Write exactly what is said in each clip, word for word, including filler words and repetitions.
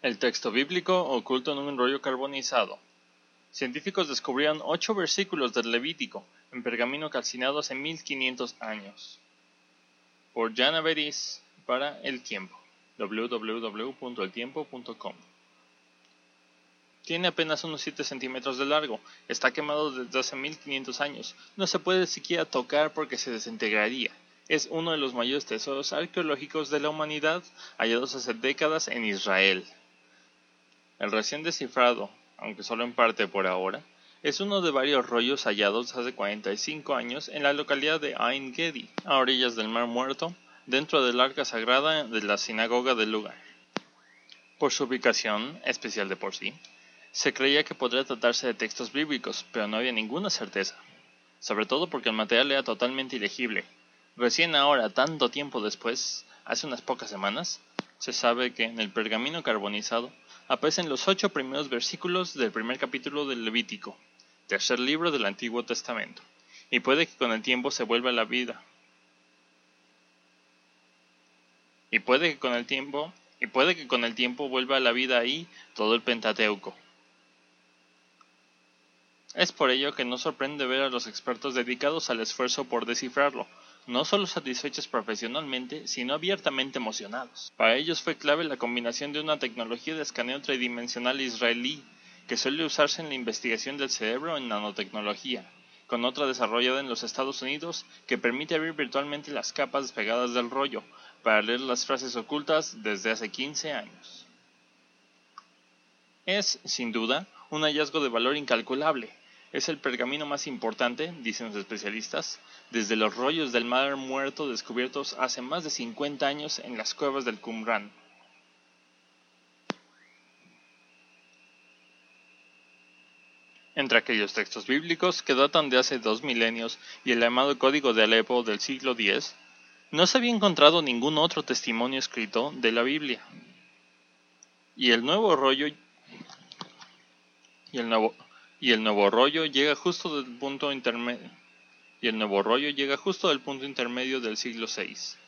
El texto bíblico oculto en un rollo carbonizado. Científicos descubrieron ocho versículos del Levítico en pergamino calcinado hace mil quinientos años. Por Jana Beris para El Tiempo. doble u doble u doble u punto el tiempo punto com. Tiene apenas unos siete centímetros de largo, está quemado desde hace mil quinientos años, no se puede siquiera tocar porque se desintegraría. Es uno de los mayores tesoros arqueológicos de la humanidad hallados hace décadas en Israel. El recién descifrado, aunque solo en parte por ahora, es uno de varios rollos hallados hace cuarenta y cinco años en la localidad de Ein Gedi, a orillas del Mar Muerto, dentro del arca sagrada de la sinagoga del lugar. Por su ubicación, especial de por sí, se creía que podría tratarse de textos bíblicos, pero no había ninguna certeza, sobre todo porque el material era totalmente ilegible. Recién ahora, tanto tiempo después, hace unas pocas semanas, se sabe que en el pergamino carbonizado aparecen los ocho primeros versículos del primer capítulo del Levítico, tercer libro del Antiguo Testamento, y puede que con el tiempo se vuelva a la vida. Y puede que con el tiempo, y puede que con el tiempo vuelva a la vida ahí todo el Pentateuco. Es por ello que no sorprende ver a los expertos dedicados al esfuerzo por descifrarlo, no solo satisfechos profesionalmente, sino abiertamente emocionados. Para ellos fue clave la combinación de una tecnología de escaneo tridimensional israelí, que suele usarse en la investigación del cerebro en nanotecnología, con otra desarrollada en los Estados Unidos que permite abrir virtualmente las capas despegadas del rollo, para leer las frases ocultas desde hace quince años. Es, sin duda, un hallazgo de valor incalculable. Es el pergamino más importante, dicen los especialistas, desde los rollos del Mar Muerto descubiertos hace más de cincuenta años en las cuevas del Qumrán. Entre aquellos textos bíblicos que datan de hace dos milenios y el llamado Código de Alepo del siglo diez, no se había encontrado ningún otro testimonio escrito de la Biblia. Y el nuevo rollo y el nuevo y el nuevo rollo llega justo del punto intermedio y el nuevo rollo llega justo del punto intermedio del siglo seis.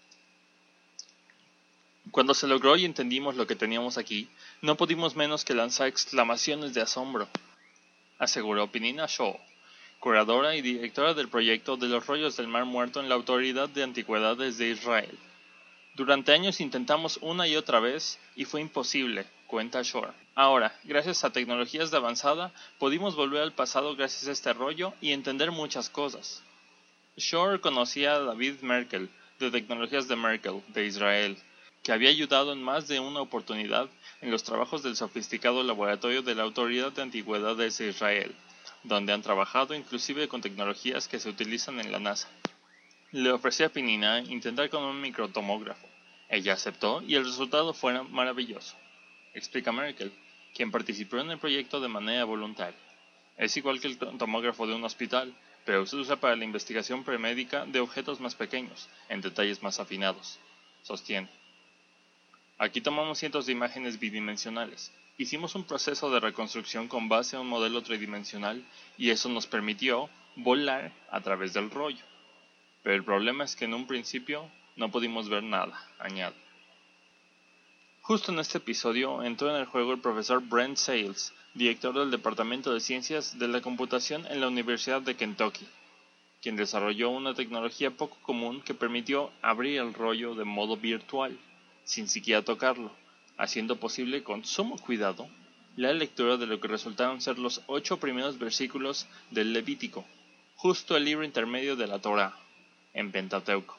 Cuando se logró y entendimos lo que teníamos aquí, no pudimos menos que lanzar exclamaciones de asombro, aseguró Pnina Shaw, curadora y directora del proyecto de los rollos del Mar Muerto en la Autoridad de Antigüedades de Israel. Durante años intentamos una y otra vez y fue imposible, cuenta Shore. Ahora, gracias a tecnologías de avanzada, pudimos volver al pasado gracias a este rollo y entender muchas cosas. Shore conocía a David Merkel, de Tecnologías de Merkel, de Israel, que había ayudado en más de una oportunidad en los trabajos del sofisticado laboratorio de la Autoridad de Antigüedades de Israel, donde han trabajado inclusive con tecnologías que se utilizan en la NASA. Le ofrecí a Pnina intentar con un microtomógrafo. Ella aceptó y el resultado fue maravilloso, explica Merkel, quien participó en el proyecto de manera voluntaria. Es igual que el tomógrafo de un hospital, pero se usa para la investigación premédica de objetos más pequeños, en detalles más afinados, sostiene. Aquí tomamos cientos de imágenes bidimensionales. Hicimos un proceso de reconstrucción con base a un modelo tridimensional y eso nos permitió volar a través del rollo. Pero el problema es que en un principio no pudimos ver nada, añade. Justo en este episodio entró en el juego el profesor Brent Sales, director del Departamento de Ciencias de la Computación en la Universidad de Kentucky, quien desarrolló una tecnología poco común que permitió abrir el rollo de modo virtual, sin siquiera tocarlo, haciendo posible con sumo cuidado la lectura de lo que resultaron ser los ocho primeros versículos del Levítico, justo el libro intermedio de la Torá, en Pentateuco.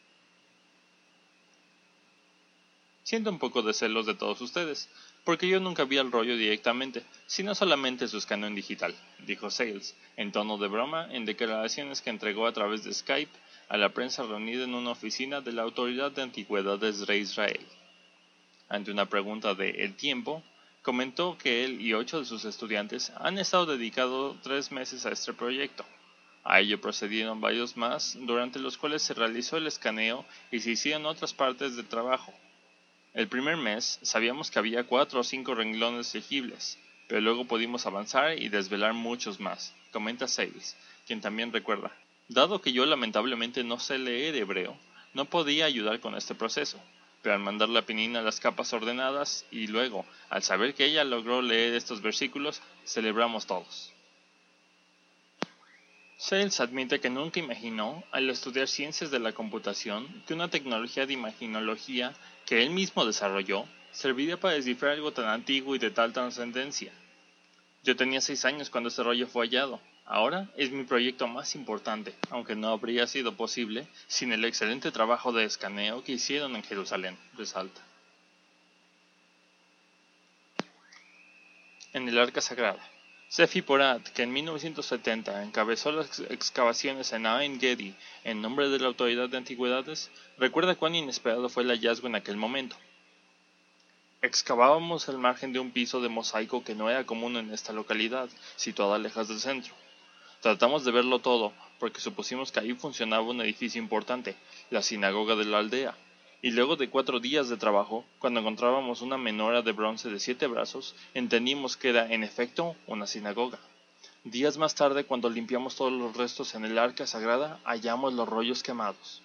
Siento un poco de celos de todos ustedes, porque yo nunca vi el rollo directamente, sino solamente su escaneo en digital, dijo Sales, en tono de broma, en declaraciones que entregó a través de Skype a la prensa reunida en una oficina de la Autoridad de Antigüedades de Israel. Ante una pregunta de El Tiempo, comentó que él y ocho de sus estudiantes han estado dedicados tres meses a este proyecto. A ello procedieron varios más, durante los cuales se realizó el escaneo y se hicieron otras partes del trabajo. El primer mes sabíamos que había cuatro o cinco renglones legibles, pero luego pudimos avanzar y desvelar muchos más, comenta Sales, quien también recuerda. Dado que yo lamentablemente no sé leer hebreo, no podía ayudar con este proceso, pero al mandarle a Penina las capas ordenadas y luego, al saber que ella logró leer estos versículos, celebramos todos. Sales admite que nunca imaginó, al estudiar ciencias de la computación, que una tecnología de imaginología que él mismo desarrolló serviría para descifrar algo tan antiguo y de tal trascendencia. Yo tenía seis años cuando este rollo fue hallado. Ahora es mi proyecto más importante, aunque no habría sido posible sin el excelente trabajo de escaneo que hicieron en Jerusalén, resalta. En el Arca Sagrada. Sefi Porat, que en mil novecientos setenta encabezó las excavaciones en Ain Gedi en nombre de la Autoridad de Antigüedades, recuerda cuán inesperado fue el hallazgo en aquel momento. Excavábamos el margen de un piso de mosaico que no era común en esta localidad, situada lejos del centro. Tratamos de verlo todo, porque supusimos que ahí funcionaba un edificio importante, la sinagoga de la aldea, y luego de cuatro días de trabajo, cuando encontrábamos una menora de bronce de siete brazos, entendimos que era, en efecto, una sinagoga. Días más tarde, cuando limpiamos todos los restos en el arca sagrada, hallamos los rollos quemados.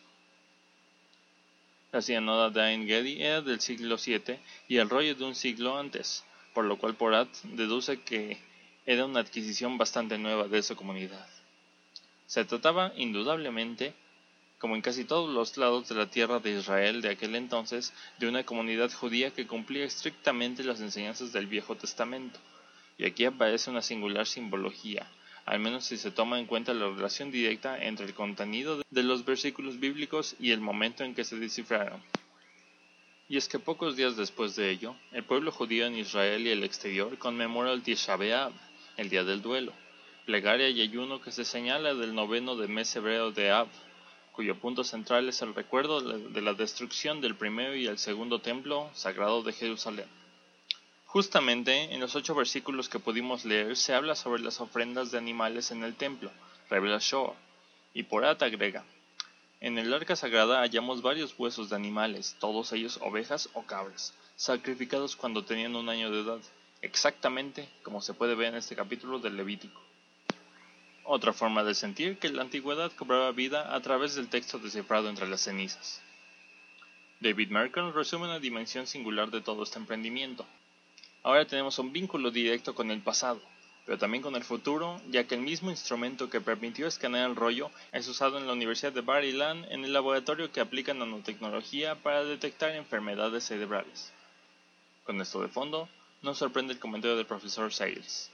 La sinagoga de Ain Gedi era del siglo siete y el rollo de un siglo antes, por lo cual Porat deduce que era una adquisición bastante nueva de esa comunidad. Se trataba, indudablemente, como en casi todos los lados de la tierra de Israel de aquel entonces, de una comunidad judía que cumplía estrictamente las enseñanzas del Viejo Testamento, y aquí aparece una singular simbología, al menos si se toma en cuenta la relación directa entre el contenido de los versículos bíblicos y el momento en que se descifraron. Y es que pocos días después de ello, el pueblo judío en Israel y el exterior conmemora el Tisha B'Av, el día del duelo, plegaria y ayuno que se señala del noveno de mes hebreo de Av, cuyo punto central es el recuerdo de la destrucción del primero y el segundo templo sagrado de Jerusalén. Justamente en los ocho versículos que pudimos leer se habla sobre las ofrendas de animales en el templo, revela Shaw, y Porat agrega: en el arca sagrada hallamos varios huesos de animales, todos ellos ovejas o cabras, sacrificados cuando tenían un año de edad, exactamente como se puede ver en este capítulo del Levítico. Otra forma de sentir que la antigüedad cobraba vida a través del texto descifrado entre las cenizas. David Merkel resume una dimensión singular de todo este emprendimiento. Ahora tenemos un vínculo directo con el pasado, pero también con el futuro, ya que el mismo instrumento que permitió escanear el rollo es usado en la Universidad de Bar Ilan en el laboratorio que aplica nanotecnología para detectar enfermedades cerebrales. Con esto de fondo, nos sorprende el comentario del profesor Sales.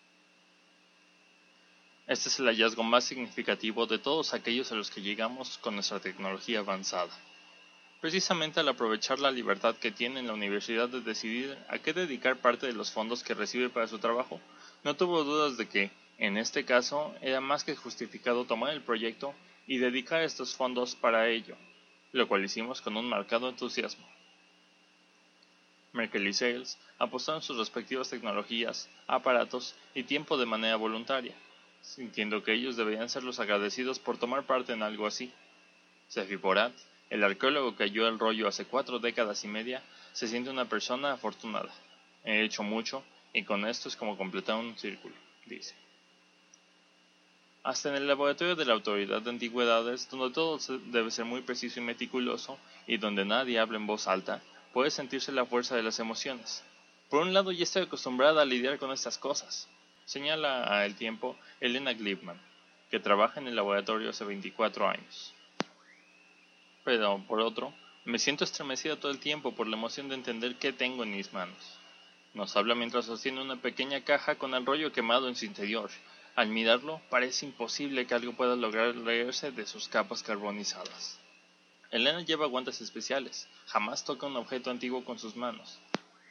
Este es el hallazgo más significativo de todos aquellos a los que llegamos con nuestra tecnología avanzada. Precisamente al aprovechar la libertad que tiene la universidad de decidir a qué dedicar parte de los fondos que recibe para su trabajo, no tuvo dudas de que, en este caso, era más que justificado tomar el proyecto y dedicar estos fondos para ello, lo cual hicimos con un marcado entusiasmo. Merkel y Sales apostaron sus respectivas tecnologías, aparatos y tiempo de manera voluntaria, sintiendo que ellos deberían ser los agradecidos por tomar parte en algo así. Sefi Porat, el arqueólogo que halló el rollo hace cuatro décadas y media, se siente una persona afortunada. He hecho mucho, y con esto es como completar un círculo, dice. Hasta en el laboratorio de la Autoridad de Antigüedades, donde todo debe ser muy preciso y meticuloso, y donde nadie habla en voz alta, puede sentirse la fuerza de las emociones. Por un lado, ya estoy acostumbrada a lidiar con estas cosas, señala a El Tiempo Elena Glibman, que trabaja en el laboratorio hace veinticuatro años. Pero, por otro, me siento estremecida todo el tiempo por la emoción de entender qué tengo en mis manos. Nos habla mientras sostiene una pequeña caja con el rollo quemado en su interior. Al mirarlo, parece imposible que algo pueda lograr leerse de sus capas carbonizadas. Elena lleva guantes especiales, jamás toca un objeto antiguo con sus manos.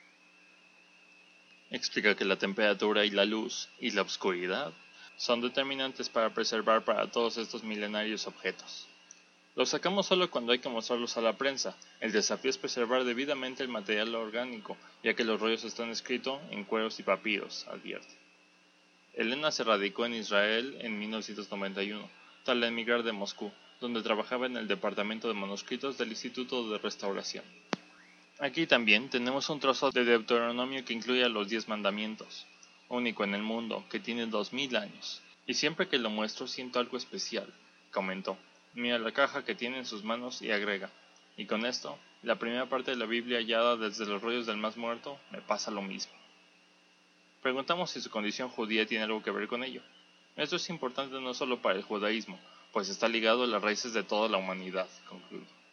Explica que la temperatura y la luz, y la oscuridad, son determinantes para preservar para todos estos milenarios objetos. Los sacamos solo cuando hay que mostrarlos a la prensa. El desafío es preservar debidamente el material orgánico, ya que los rollos están escritos en cueros y papiros, advierte. Elena se radicó en Israel en mil novecientos noventa y uno, tras emigrar de Moscú, donde trabajaba en el departamento de manuscritos del Instituto de Restauración. Aquí también tenemos un trozo de Deuteronomio que incluye a los diez mandamientos, único en el mundo, que tiene dos mil años, y siempre que lo muestro siento algo especial, comentó. Mira la caja que tiene en sus manos y agrega: Y con esto, la primera parte de la Biblia hallada desde los rollos del más muerto, me pasa lo mismo. Preguntamos si su condición judía tiene algo que ver con ello. Esto es importante no solo para el judaísmo, pues está ligado a las raíces de toda la humanidad, concluyo.